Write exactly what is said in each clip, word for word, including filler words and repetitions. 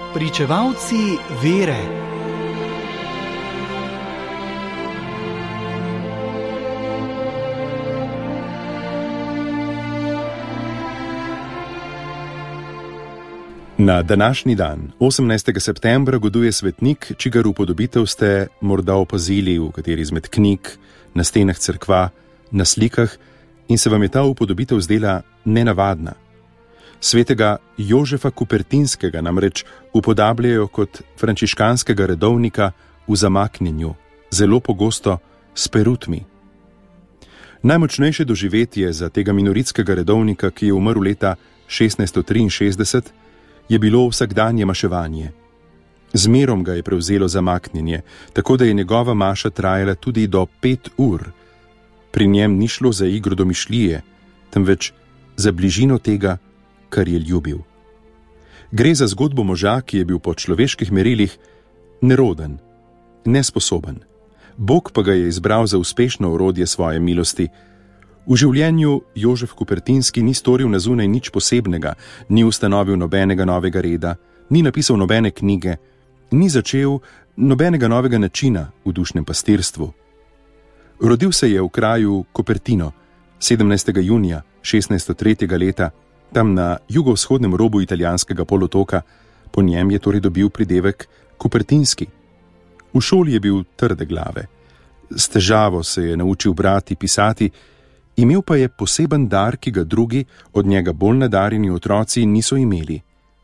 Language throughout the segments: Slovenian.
Pričevalci vere. Na današnji dan, osemnajstega septembra, goduje svetnik, čigar upodobitev ste morda opazili v kateri izmed knjig, na stenah cerkva, na slikah in se vam je ta upodobitev zdela nenavadna. Svetega Jožefa Kupertinskega namreč upodabljajo kot frančiškanskega redovnika v zamaknjenju, zelo pogosto s perutmi. Najmočnejše doživetje za tega minoritskega redovnika, ki je umrl leta šestnajststo triinšestdeset, je bilo vsakdanje maševanje. Zmerom ga je prevzelo zamaknjenje, tako da je njegova maša trajala tudi do pet ur. Pri njem ni šlo za igro domišljije, temveč za bližino tega, kar je ljubil. Gre za zgodbo moža, ki je bil po človeških merilih neroden, nesposoben. Bog pa ga je izbral za uspešno orodje svoje milosti. V življenju Jožef Kupertinski ni storil na zunaj nič posebnega, ni ustanovil nobenega novega reda, ni napisal nobene knjige, ni začel nobenega novega načina v dušnem pastirstvu. Rodil se je v kraju Cupertino sedemnajstega junija šestnajststo tretjega leta, tam na jugovzhodnem robu italijanskega polotoka, po njem je torej dobil pridevek Kupertinski. V šoli je bil trde glave, s težavo se je naučil brati, pisati, imel pa je poseben dar, ki ga drugi, od njega bolj nadarjeni otroci, niso imeli.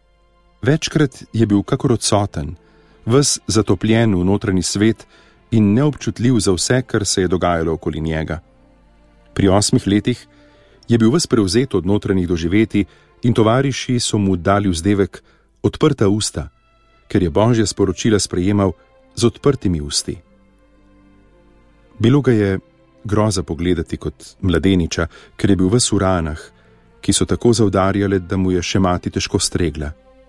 Večkrat je bil kakor odsoten, ves zatopljen v notranji svet in neobčutljiv za vse, kar se je dogajalo okoli njega. Pri osmih letih je bil ves prevzet od notranjih doživetij in tovariši so mu dali vzdevek odprta usta, ker je božja sporočila sprejemal z odprtimi usti. Bilo ga je groza pogledati kot mladeniča, ker je bil ves v ranah, ki so tako zaudarjale, da mu je še mati težko stregla.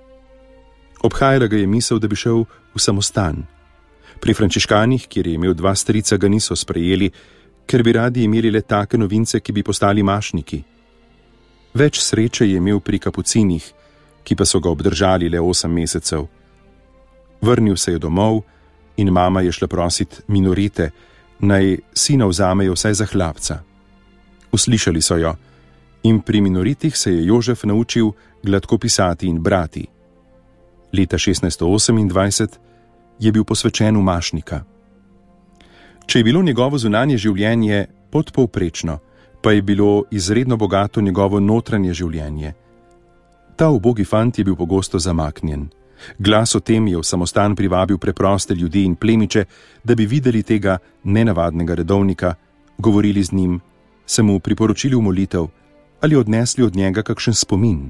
Obhajala ga je misel, da bi šel v samostan. Pri frančiškanih, kjer je imel dva strica, ga niso sprejeli, ker bi radi imeli le take novince, ki bi postali mašniki. Več sreče je imel pri kapucinih, ki pa so ga obdržali le osem mesecev. Vrnil se je domov in mama je šla prosit minorite, naj sina vzamejo vsaj za hlapca. Uslišali so jo in pri minoritih se je Jožef naučil gladko pisati in brati. Leta šestnajststo osemindvajset je bil posvečen v mašnika. Če je bilo njegovo zunanje življenje podpovprečno, pa je bilo izredno bogato njegovo notranje življenje. Ta ubogi fant je bil pogosto zamaknjen. Glas o tem je v samostan privabil preproste ljudi in plemiče, da bi videli tega nenavadnega redovnika, govorili z njim, se mu priporočili v molitev ali odnesli od njega kakšen spomin.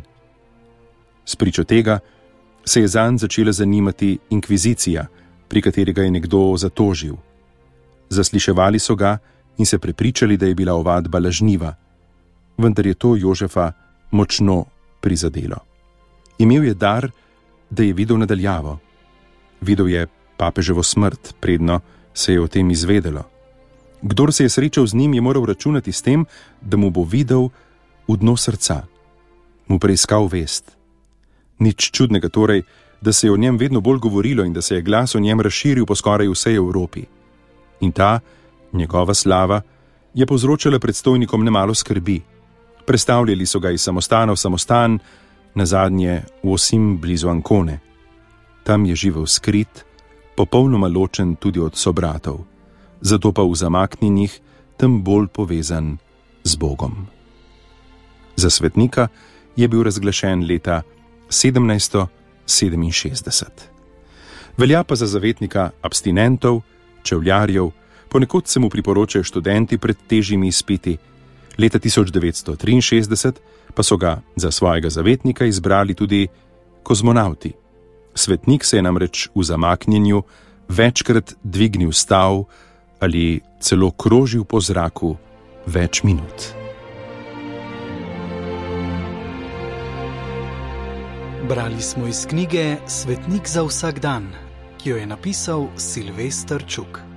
Spričo tega se je zanj začela zanimati inkvizicija, pri kateri ga je nekdo zatožil. Zasliševali so ga in se prepričali, da je bila ovadba lažniva, vendar je to Jožefa močno prizadelo. Imel je dar, da je videl nadaljavo. Videl je papeževo smrt, predno se je o tem izvedelo. Kdor se je srečal z njim, je moral računati s tem, da mu bo videl v dno srca, mu preiskal vest. Nič čudnega torej, da se je o njem vedno bolj govorilo in da se je glas o njem razširil po skoraj vsej Evropi. In ta, njegova slava, je povzročala predstojnikom nemalo skrbi. Prestavljali so ga iz samostana v samostan, nazadnje v Osim blizu Ancone. Tam je živel skrit, popolnoma ločen tudi od sobratov, zato pa v zamaknjenih tem bolj povezan z Bogom. Za svetnika je bil razglašen leta sedemnajststo sedeminšestdeset. Velja pa za zavetnika abstinentov, čevljarjev, ponekod se mu priporočajo študenti pred težjimi izpiti. Leta tisoč devetsto triinšestdeset pa so ga za svojega zavetnika izbrali tudi kozmonavti. Svetnik se je namreč v zamaknjenju večkrat dvignil stav ali celo krožil po zraku več minut. Brali smo iz knjige Svetnik za vsak dan, ki jo je napisal Silvester Čuk.